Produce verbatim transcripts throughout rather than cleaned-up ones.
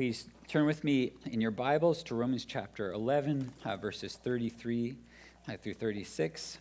Please turn with me in your Bibles to Romans chapter eleven, uh, verses thirty-three uh, through thirty-six.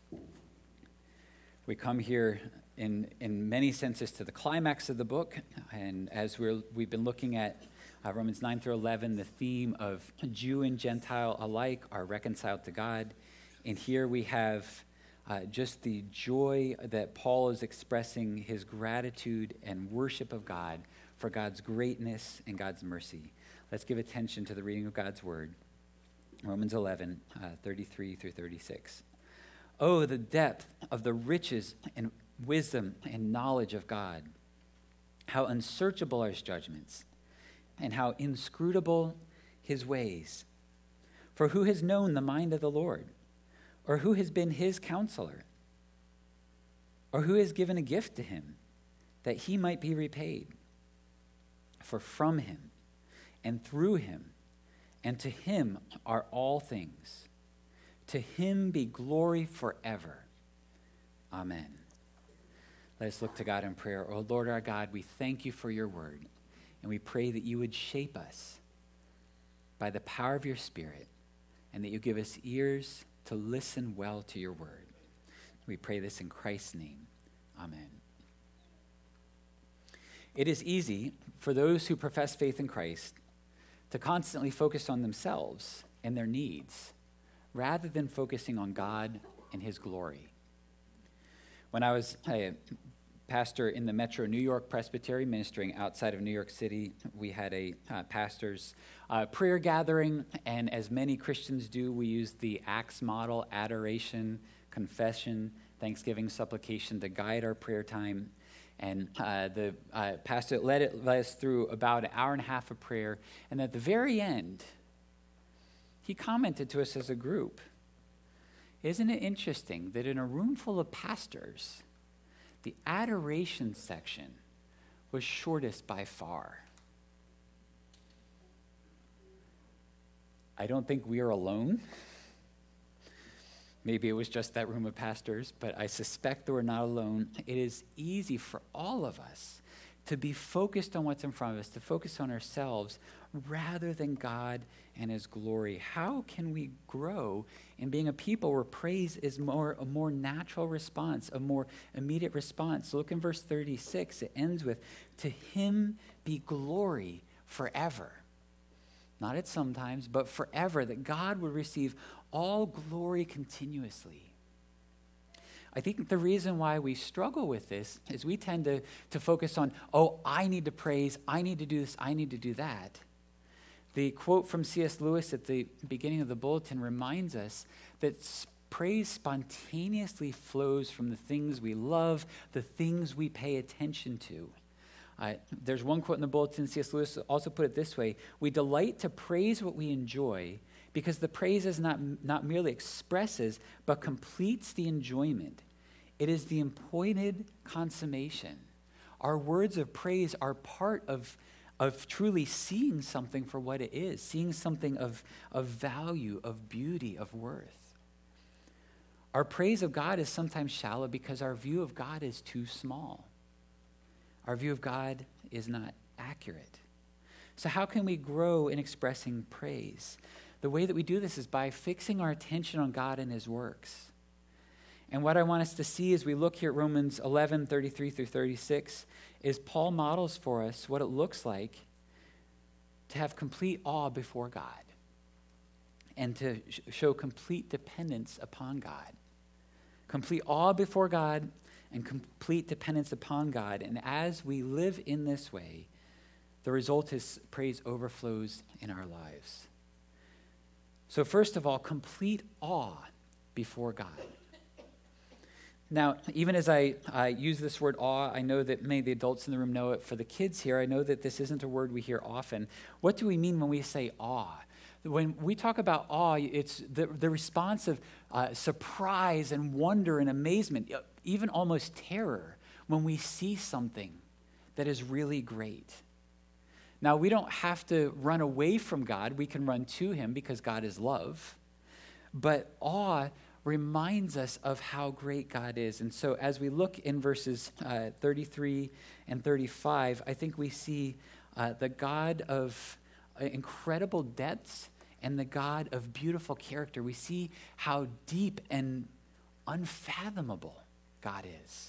We come here in in many senses to the climax of the book, and as we're, we've been looking at uh, Romans nine through eleven, the theme of Jew and Gentile alike are reconciled to God. And here we have uh, just the joy that Paul is expressing, his gratitude and worship of God for God's greatness and God's mercy. Let's give attention to the reading of God's word. Romans eleven, uh, thirty-three through thirty-six. Oh, the depth of the riches and wisdom and knowledge of God. How unsearchable are his judgments, and how inscrutable his ways. For who has known the mind of the Lord? Or who has been his counselor? Or who has given a gift to him that he might be repaid? For from him and through him and to him are all things. To him be glory forever. Amen. Let us look to God in prayer. Oh Lord our God, we thank you for your word, and we pray that you would shape us by the power of your Spirit, and that you give us ears to listen well to your word. We pray this in Christ's name. Amen. It is easy for those who profess faith in Christ to constantly focus on themselves and their needs rather than focusing on God and his glory. When I was a pastor in the Metro New York Presbytery ministering outside of New York City, we had a uh, pastor's uh, prayer gathering, and as many Christians do, we used the Acts model: adoration, confession, thanksgiving, supplication to guide our prayer time. And uh, the uh, pastor led, it, led us through about an hour and a half of prayer. And at the very end, he commented to us as a group, isn't it interesting that in a room full of pastors, the adoration section was shortest by far? I don't think we are alone. Maybe it was just that room of pastors, but I suspect that we're not alone. It is easy for all of us to be focused on what's in front of us, to focus on ourselves rather than God and his glory. How can we grow in being a people where praise is more a more natural response, a more immediate response? So look in verse thirty-six. It ends with, to him be glory forever. Not at sometimes, but forever, that God would receive all glory continuously. I think the reason why we struggle with this is we tend to, to focus on, oh, I need to praise, I need to do this, I need to do that. The quote from C S Lewis at the beginning of the bulletin reminds us that praise spontaneously flows from the things we love, the things we pay attention to. Uh, there's one quote in the bulletin. C S Lewis also put it this way: we delight to praise what we enjoy because the praise is not, not merely expresses, but completes the enjoyment. It is the appointed consummation. Our words of praise are part of, of truly seeing something for what it is, seeing something of, of value, of beauty, of worth. Our praise of God is sometimes shallow because our view of God is too small. Our view of God is not accurate. So how can we grow in expressing praise? The way that we do this is by fixing our attention on God and his works. And what I want us to see as we look here at Romans eleven, thirty-three through thirty-six, is Paul models for us what it looks like to have complete awe before God and to sh- show complete dependence upon God. Complete awe before God and complete dependence upon God. And as we live in this way, the result is praise overflows in our lives. So first of all, complete awe before God. Now, even as I uh, use this word awe, I know that many of the adults in the room know it. For the kids here, I know that this isn't a word we hear often. What do we mean when we say awe? When we talk about awe, it's the, the response of uh, surprise and wonder and amazement, even almost terror, when we see something that is really great. Now, we don't have to run away from God. We can run to him because God is love. But awe reminds us of how great God is. And so as we look in verses uh, thirty-three and thirty-five, I think we see uh, the God of uh, incredible depths and the God of beautiful character. We see how deep and unfathomable God is.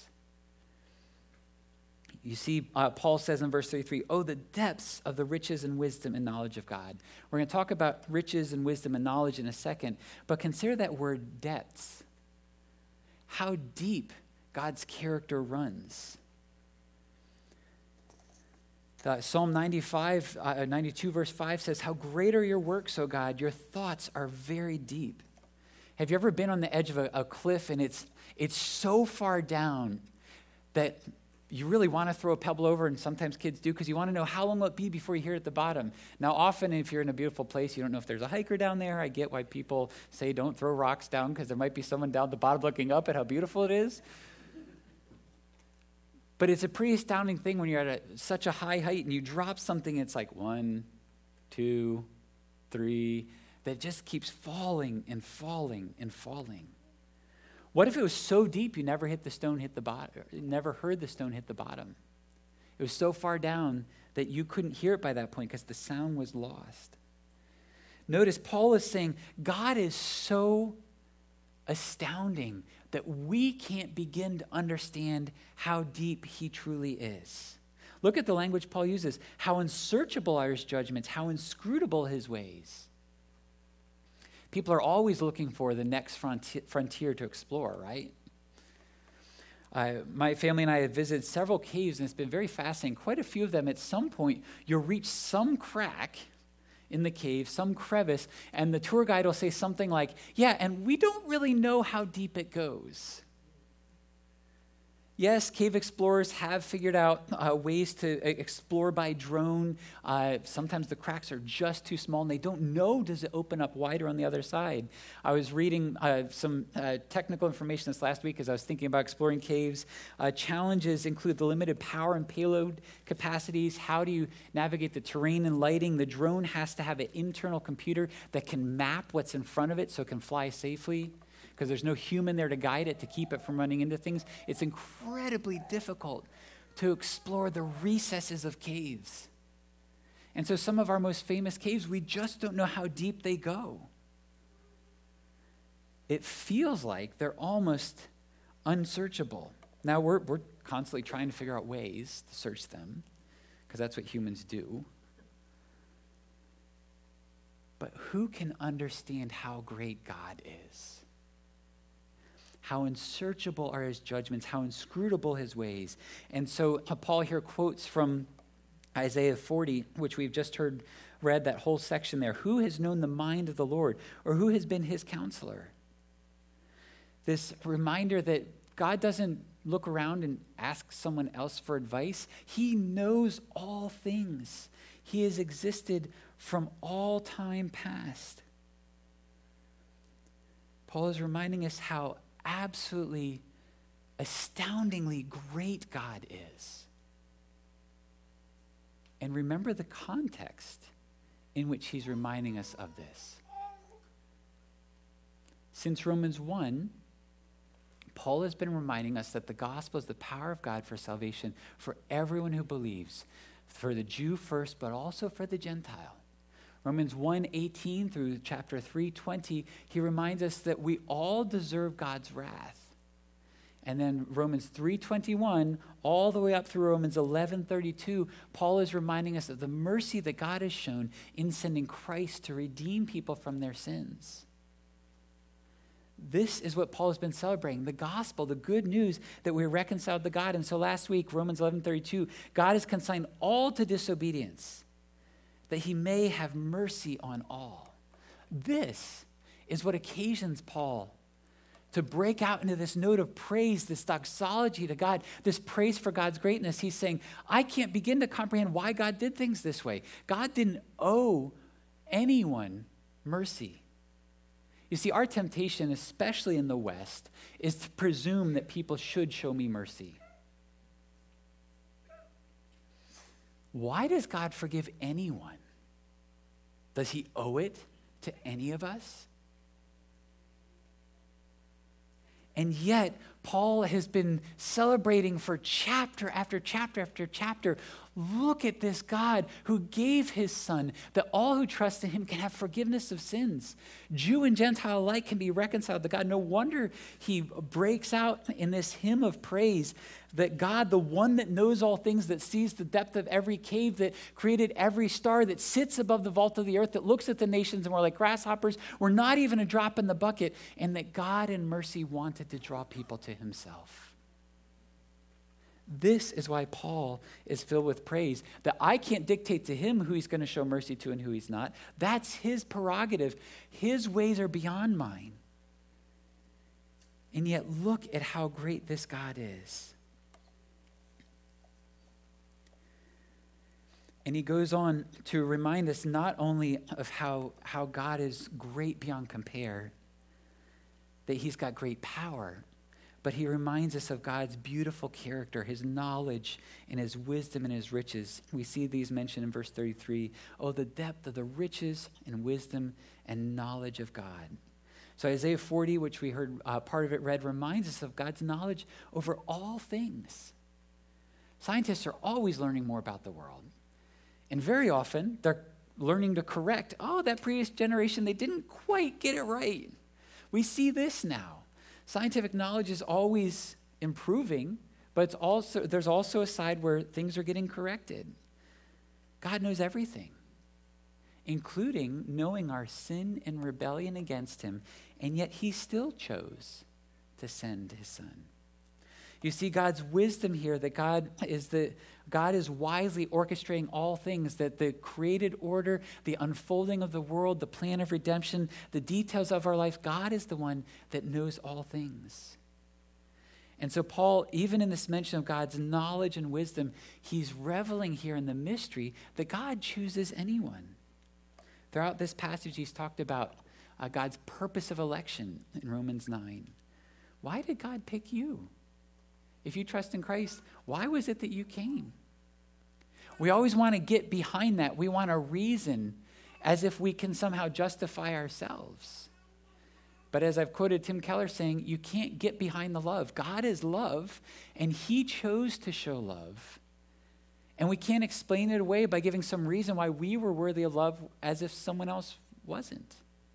You see, uh, Paul says in verse thirty-three, oh, the depths of the riches and wisdom and knowledge of God. We're going to talk about riches and wisdom and knowledge in a second, but consider that word depths. How deep God's character runs. Uh, Psalm ninety-five, uh, ninety-two verse five says, how great are your works, O God, your thoughts are very deep. Have you ever been on the edge of a, a cliff and it's it's so far down that you really want to throw a pebble over, and sometimes kids do, because you want to know how long will it be before you hear it at the bottom. Now, often if you're in a beautiful place, you don't know if there's a hiker down there. I get why people say don't throw rocks down, because there might be someone down at the bottom looking up at how beautiful it is. But it's a pretty astounding thing when you're at a, such a high height and you drop something, it's like one, two, three, that just keeps falling and falling and falling. What if it was so deep you never hit the stone hit the bottom, never heard the stone hit the bottom? It was so far down that you couldn't hear it by that point because the sound was lost. Notice Paul is saying God is so astounding that we can't begin to understand how deep he truly is. Look at the language Paul uses. How unsearchable are his judgments, how inscrutable his ways. People are always looking for the next frontier, frontier to explore, right? Uh, my family and I have visited several caves, and it's been very fascinating. Quite a few of them, at some point, you'll reach some crack in the cave, some crevice, and the tour guide will say something like, yeah, and we don't really know how deep it goes. Yes, cave explorers have figured out uh, ways to explore by drone. Uh, sometimes the cracks are just too small, and they don't know, does it open up wider on the other side? I was reading uh, some uh, technical information this last week as I was thinking about exploring caves. Uh, challenges include the limited power and payload capacities. How do you navigate the terrain and lighting? The drone has to have an internal computer that can map what's in front of it so it can fly safely, because there's no human there to guide it, to keep it from running into things. It's incredibly difficult to explore the recesses of caves. And so some of our most famous caves, we just don't know how deep they go. It feels like they're almost unsearchable. Now, we're, we're constantly trying to figure out ways to search them, because that's what humans do. But who can understand how great God is? How unsearchable are his judgments, how inscrutable his ways. And so Paul here quotes from Isaiah forty, which we've just heard read, that whole section there. Who has known the mind of the Lord, or who has been his counselor? This reminder that God doesn't look around and ask someone else for advice. He knows all things. He has existed from all time past. Paul is reminding us how absolutely astoundingly great God is. And remember the context in which he's reminding us of this. Since Romans one, Paul has been reminding us that the gospel is the power of God for salvation for everyone who believes, for the Jew first, but also for the Gentile. Romans one eighteen through chapter three twenty, he reminds us that we all deserve God's wrath. And then Romans three twenty-one, all the way up through Romans eleven thirty-two, Paul is reminding us of the mercy that God has shown in sending Christ to redeem people from their sins. This is what Paul has been celebrating, the gospel, the good news that we're reconciled to God. And so last week, Romans eleven thirty-two, God has consigned all to disobedience, that he may have mercy on all. This is what occasions Paul to break out into this note of praise, this doxology to God, this praise for God's greatness. He's saying, I can't begin to comprehend why God did things this way. God didn't owe anyone mercy. You see, our temptation, especially in the West, is to presume that people should show me mercy. Why does God forgive anyone? Does he owe it to any of us? And yet, Paul has been celebrating for chapter after chapter after chapter. Look at this God who gave his son that all who trust in him can have forgiveness of sins. Jew and Gentile alike can be reconciled to God. No wonder he breaks out in this hymn of praise that God, the one that knows all things, that sees the depth of every cave, that created every star, that sits above the vault of the earth, that looks at the nations and we're like grasshoppers, we're not even a drop in the bucket, and that God in mercy wanted to draw people to himself. This is why Paul is filled with praise, that I can't dictate to him who he's going to show mercy to and who he's not. That's his prerogative. His ways are beyond mine. And yet look at how great this God is. And he goes on to remind us not only of how, how God is great beyond compare, that he's got great power, but he reminds us of God's beautiful character, his knowledge and his wisdom and his riches. We see these mentioned in verse thirty-three. Oh, the depth of the riches and wisdom and knowledge of God. So Isaiah forty, which we heard uh, part of it read, reminds us of God's knowledge over all things. Scientists are always learning more about the world. And very often, they're learning to correct, oh, that previous generation, they didn't quite get it right. We see this now. Scientific knowledge is always improving, but it's also there's also a side where things are getting corrected. God knows everything, including knowing our sin and rebellion against him, and yet he still chose to send his son. You see God's wisdom here, that God is the God is wisely orchestrating all things, that the created order, the unfolding of the world, the plan of redemption, the details of our life, God is the one that knows all things. And so Paul, even in this mention of God's knowledge and wisdom, he's reveling here in the mystery that God chooses anyone. Throughout this passage, he's talked about uh, God's purpose of election in Romans nine. Why did God pick you? If you trust in Christ, why was it that you came? We always want to get behind that. We want a reason as if we can somehow justify ourselves. But as I've quoted Tim Keller saying, you can't get behind the love. God is love, and he chose to show love. And we can't explain it away by giving some reason why we were worthy of love as if someone else wasn't.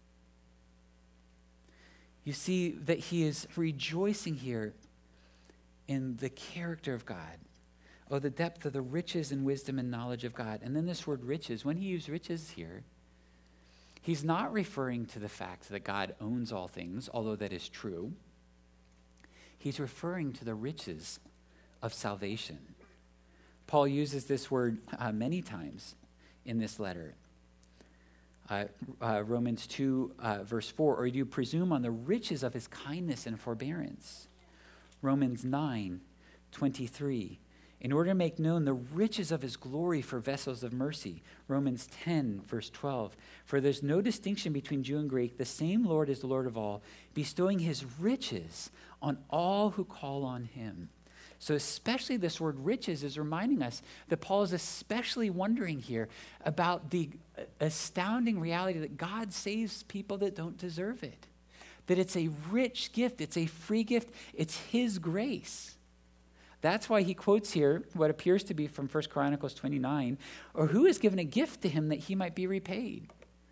You see that he is rejoicing here in the character of God. Oh, the depth of the riches and wisdom and knowledge of God. And then this word riches, when he used riches here, he's not referring to the fact that God owns all things, although that is true. He's referring to the riches of salvation. Paul uses this word uh, many times in this letter. Uh, uh, Romans two, uh, verse four, or do you presume on the riches of his kindness and forbearance? Romans nine, twenty-three, in order to make known the riches of his glory for vessels of mercy. Romans ten, verse twelve, for there's no distinction between Jew and Greek. The same Lord is the Lord of all, bestowing his riches on all who call on him. So especially this word riches is reminding us that Paul is especially wondering here about the astounding reality that God saves people that don't deserve it. That it's a rich gift, it's a free gift, it's his grace. That's why he quotes here what appears to be from First Chronicles twenty-nine, or who has given a gift to him that he might be repaid?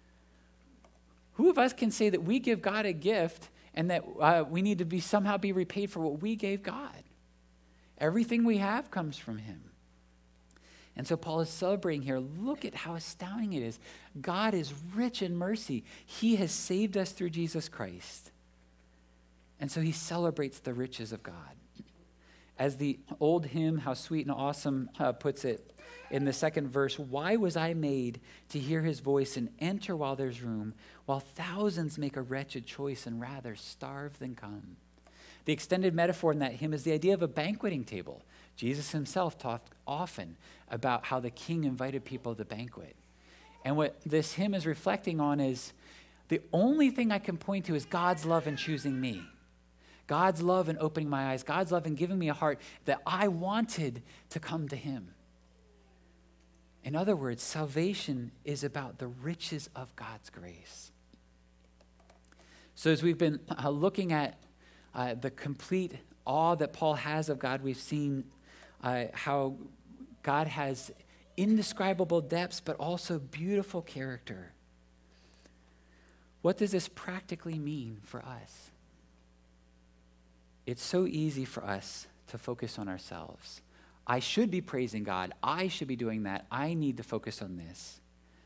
Who of us can say that we give God a gift and that uh, we need to be somehow be repaid for what we gave God? Everything we have comes from him. And so Paul is celebrating here. Look at how astounding it is. God is rich in mercy. He has saved us through Jesus Christ. And so he celebrates the riches of God. As the old hymn, How Sweet and Awesome, uh, puts it in the second verse, why was I made to hear his voice and enter while there's room, while thousands make a wretched choice and rather starve than come? The extended metaphor in that hymn is the idea of a banqueting table. Jesus himself talked often about how the king invited people to the banquet. And what this hymn is reflecting on is the only thing I can point to is God's love in choosing me. God's love in opening my eyes. God's love in giving me a heart that I wanted to come to him. In other words, salvation is about the riches of God's grace. So as we've been uh, looking at uh, the complete awe that Paul has of God. We've seen uh, how God has indescribable depths, but also beautiful character. What does this practically mean for us? It's so easy for us to focus on ourselves. I should be praising God. I should be doing that. I need to focus on this.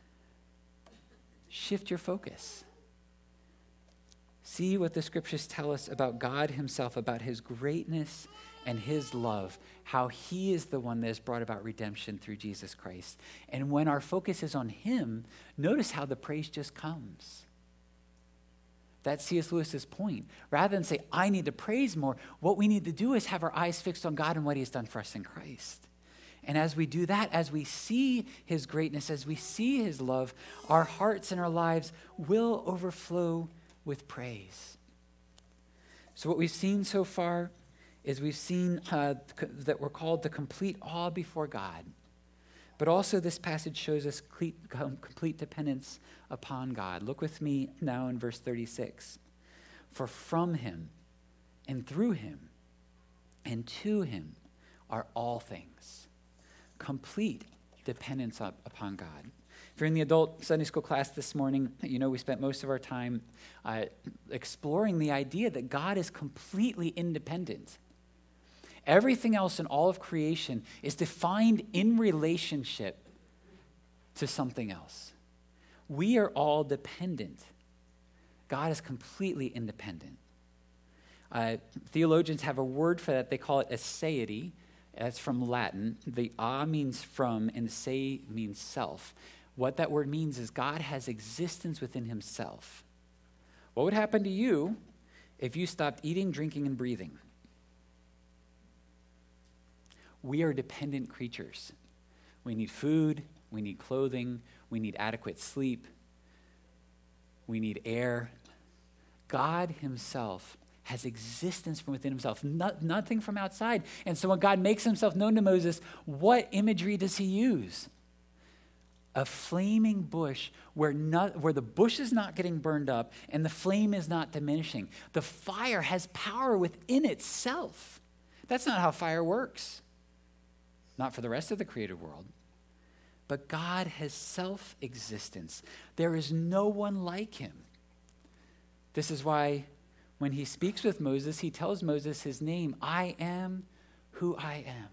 Shift your focus. See what the scriptures tell us about God himself, about his greatness and his love, how he is the one that has brought about redemption through Jesus Christ. And when our focus is on him, notice how the praise just comes. That's C S Lewis's point. Rather than say, I need to praise more, what we need to do is have our eyes fixed on God and what he has done for us in Christ. And as we do that, as we see his greatness, as we see his love, our hearts and our lives will overflow with praise. So what we've seen so far is we've seen uh, that we're called to complete awe before God. But also this passage shows us complete, complete dependence upon God. Look with me now in verse thirty-six. For from him and through him and to him are all things. Complete dependence up upon God. If you're in the adult Sunday school class this morning, you know we spent most of our time uh, exploring the idea that God is completely independent. Everything else in all of creation is defined in relationship to something else. We are all dependent. God is completely independent. Uh, theologians have a word for that. They call it aseity. That's from Latin. The a means from and se means self. What that word means is God has existence within himself. What would happen to you if you stopped eating, drinking, and breathing? We are dependent creatures. We need food, we need clothing, we need adequate sleep, we need air. God himself has existence from within himself, not, nothing from outside. And so when God makes himself known to Moses, what imagery does he use? A flaming bush where, not, where the bush is not getting burned up and the flame is not diminishing. The fire has power within itself. That's not how fire works. Not for the rest of the created world. But God has self-existence. There is no one like him. This is why when he speaks with Moses, he tells Moses his name, I am who I am.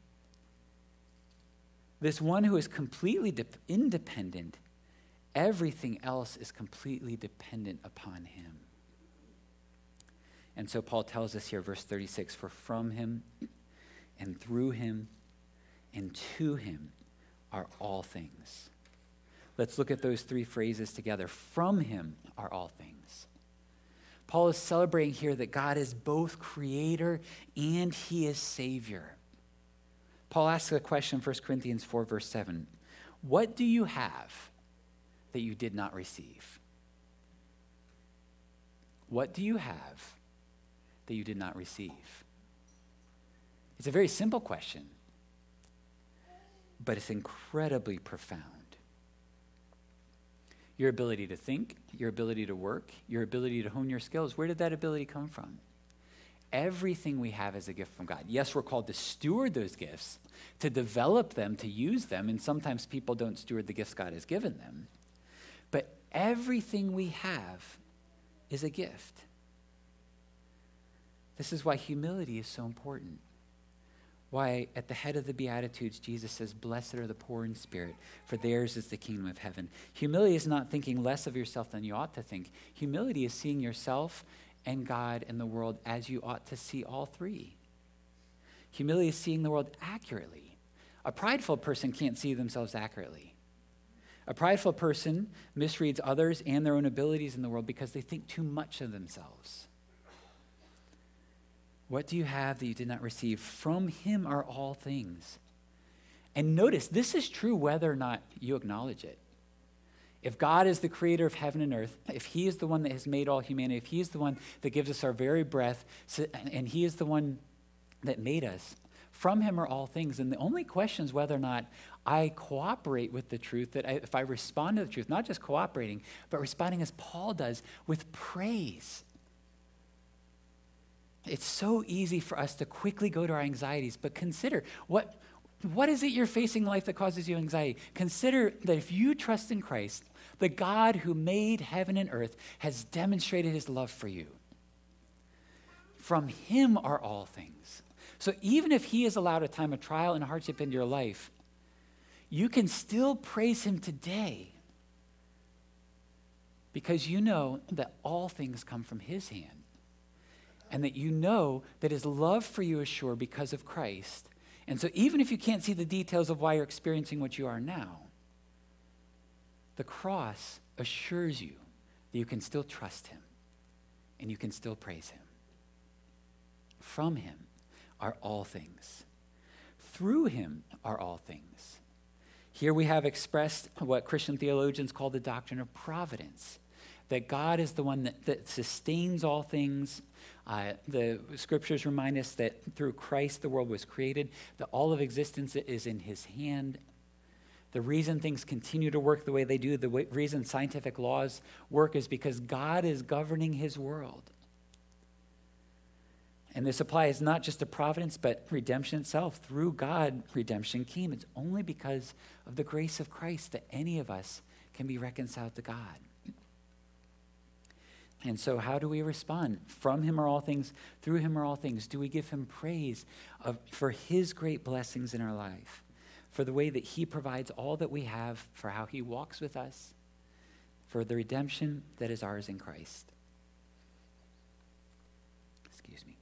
This one who is completely de- independent, everything else is completely dependent upon him. And so Paul tells us here, verse thirty-six, for from him and through him and to him are all things. Let's look at those three phrases together. From him are all things. Paul is celebrating here that God is both creator and he is savior. Paul asks a question in First Corinthians four, verse seven. What do you have that you did not receive? What do you have that you did not receive? It's a very simple question, but it's incredibly profound. Your ability to think, your ability to work, your ability to hone your skills, where did that ability come from? Everything we have is a gift from God. Yes, we're called to steward those gifts, to develop them, to use them, and sometimes people don't steward the gifts God has given them. But everything we have is a gift. This is why humility is so important. Why at the head of the Beatitudes, Jesus says, blessed are the poor in spirit, for theirs is the kingdom of heaven. Humility is not thinking less of yourself than you ought to think. Humility is seeing yourself and God and the world as you ought to see all three. Humility is seeing the world accurately. A prideful person can't see themselves accurately. A prideful person misreads others and their own abilities in the world because they think too much of themselves. What do you have that you did not receive? From him are all things. And notice, this is true whether or not you acknowledge it. If God is the creator of heaven and earth, if he is the one that has made all humanity, if he is the one that gives us our very breath, and he is the one that made us, from him are all things. And the only question is whether or not I cooperate with the truth, that I, if I respond to the truth, not just cooperating, but responding as Paul does with praise. it's so easy for us to quickly go to our anxieties, but consider what, what is it you're facing in life that causes you anxiety? Consider that if you trust in Christ, the God who made heaven and earth has demonstrated his love for you. From him are all things. So even if he has allowed a time of trial and hardship into your life, you can still praise him today because you know that all things come from his hand and that you know that his love for you is sure because of Christ. And so even if you can't see the details of why you're experiencing what you are now, the cross assures you that you can still trust him and you can still praise him. From him are all things. Through him are all things. Here we have expressed what Christian theologians call the doctrine of providence, that God is the one that, that sustains all things. Uh, the scriptures remind us that through Christ the world was created, that all of existence is in his hand. The reason things continue to work the way they do, the way, reason scientific laws work is because God is governing his world. And this applies not just to providence, but redemption itself. Through God, redemption came. It's only because of the grace of Christ that any of us can be reconciled to God. And so how do we respond? From him are all things, through him are all things. Do we give him praise of, for his great blessings in our life, for the way that he provides all that we have, for how he walks with us, for the redemption that is ours in Christ? Excuse me.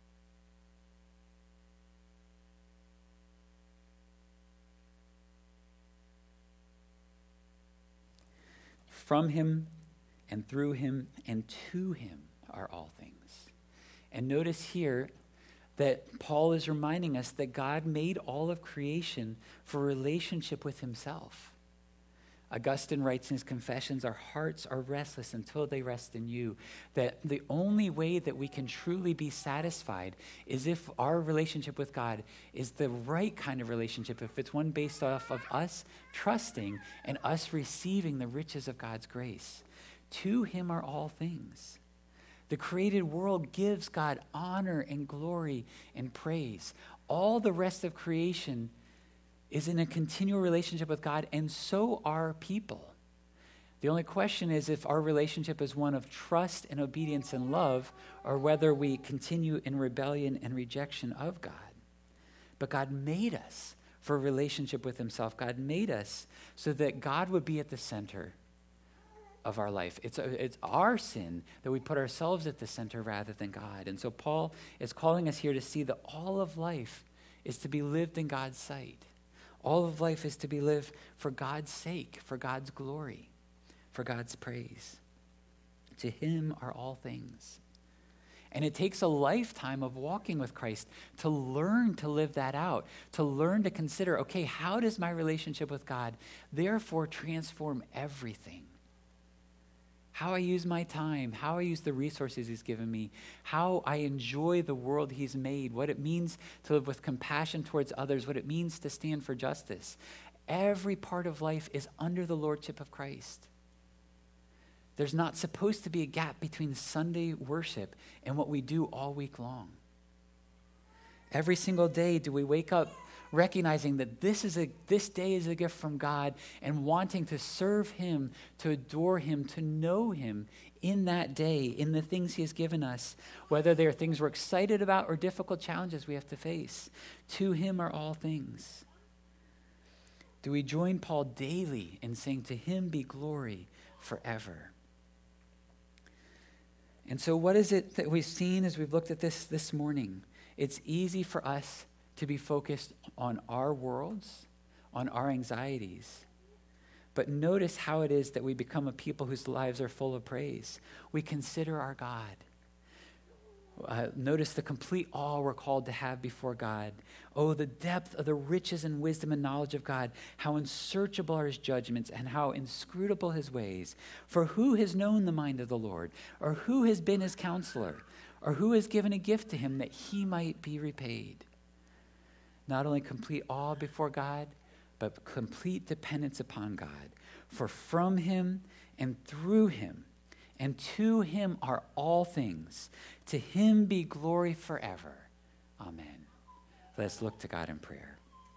From him and through him and to him are all things. And notice here that Paul is reminding us that God made all of creation for relationship with himself. Augustine writes in his Confessions, our hearts are restless until they rest in you. That the only way that we can truly be satisfied is if our relationship with God is the right kind of relationship, if it's one based off of us trusting and us receiving the riches of God's grace. To him are all things. The created world gives God honor and glory and praise. All the rest of creation is in a continual relationship with God, and so are people. The only question is if our relationship is one of trust and obedience and love, or whether we continue in rebellion and rejection of God. But God made us for a relationship with himself. God made us so that God would be at the center of our life. It's, a, it's our sin that we put ourselves at the center rather than God. And so Paul is calling us here to see that all of life is to be lived in God's sight. All of life is to be lived for God's sake, for God's glory, for God's praise. To him are all things. And it takes a lifetime of walking with Christ to learn to live that out, to learn to consider, okay, how does my relationship with God therefore transform everything? How I use my time, how I use the resources he's given me, how I enjoy the world he's made, what it means to live with compassion towards others, what it means to stand for justice. Every part of life is under the lordship of Christ. There's not supposed to be a gap between Sunday worship and what we do all week long. Every single day do we wake up recognizing that this is a this day is a gift from God and wanting to serve him, to adore him, to know him in that day, in the things he has given us, whether they are things we're excited about or difficult challenges we have to face. To him are all things. Do we join Paul daily in saying, to him be glory forever? And so what is it that we've seen as we've looked at this this morning? It's easy for us to be focused on our worlds, on our anxieties. But notice how it is that we become a people whose lives are full of praise. We consider our God. Uh, notice the complete awe we're called to have before God. Oh, the depth of the riches and wisdom and knowledge of God. How unsearchable are his judgments and how inscrutable his ways. For who has known the mind of the Lord? Or who has been his counselor? Or who has given a gift to him that he might be repaid? Not only complete awe before God, but complete dependence upon God. For from him and through him And to him are all things. To him be glory forever. Amen. Let's look to God in prayer.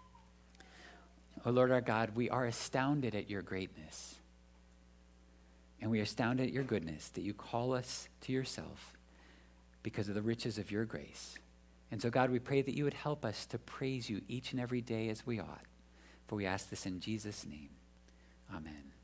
O Lord our God, we are astounded at your greatness. And we are astounded at your goodness, that you call us to yourself because of the riches of your grace. And so, God, we pray that you would help us to praise you each and every day as we ought. For we ask this in Jesus' name. Amen.